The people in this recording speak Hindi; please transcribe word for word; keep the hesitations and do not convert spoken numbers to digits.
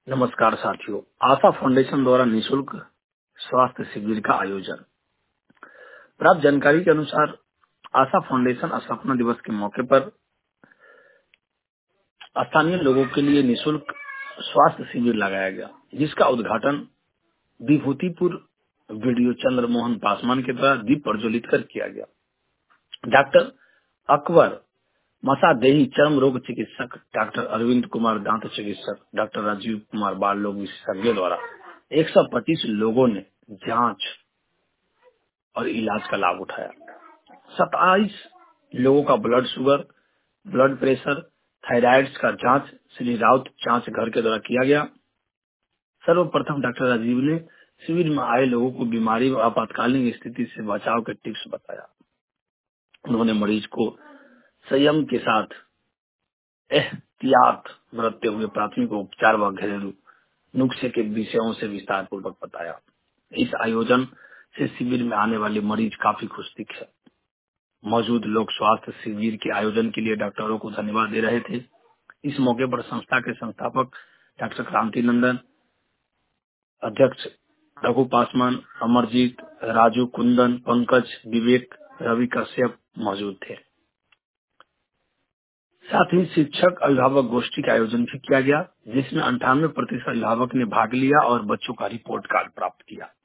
नमस्कार साथियों, आशा फाउंडेशन द्वारा निशुल्क स्वास्थ्य शिविर का आयोजन। प्राप्त जानकारी के अनुसार आशा फाउंडेशन स्थापना दिवस के मौके पर स्थानीय लोगों के लिए निशुल्क स्वास्थ्य शिविर लगाया गया, जिसका उद्घाटन विभूतिपुर वीडियो चंद्र मोहन पासवान के द्वारा दीप प्रज्वलित कर किया गया। डॉक्टर अकबर मसादेही चर्म रोग चिकित्सक, डॉक्टर अरविंद कुमार दांत चिकित्सक, डॉक्टर राजीव कुमार बाल रोग विशेषज्ञ द्वारा एक सौ पच्चीस लोगों ने जांच और इलाज का लाभ उठाया। सत्ताईस लोगों का blood sugar, blood pressure, thyroid का जांच श्री राउत जांच घर के द्वारा किया गया। सर्वप्रथम डॉक्टर राजीव ने शिविर में आए लोगों को बीमारी व आपातकालीन स्थिति से बचाव के टिप्स बताया। उन्होंने मरीज को संयम के साथ एहतियात बरतते हुए प्राथमिक उपचार व घरेलू नुस्खे के विषयों से विस्तार पूर्वक बताया। इस आयोजन से शिविर में आने वाले मरीज काफी खुश दिखे। मौजूद लोग स्वास्थ्य शिविर के आयोजन के लिए डॉक्टरों को धन्यवाद दे रहे थे। इस मौके पर संस्था के संस्थापक डॉक्टर क्रांति नंदन, अध्यक्ष रघु पासवान, अमरजीत, राजू, कुंदन, पंकज, विवेक, रवि कश्यप मौजूद थे। साथ ही शिक्षक अभिभावक गोष्ठी का आयोजन भी किया गया, जिसमें अंठानवे प्रतिशत अभिभावक ने भाग लिया और बच्चों का रिपोर्ट कार्ड प्राप्त किया।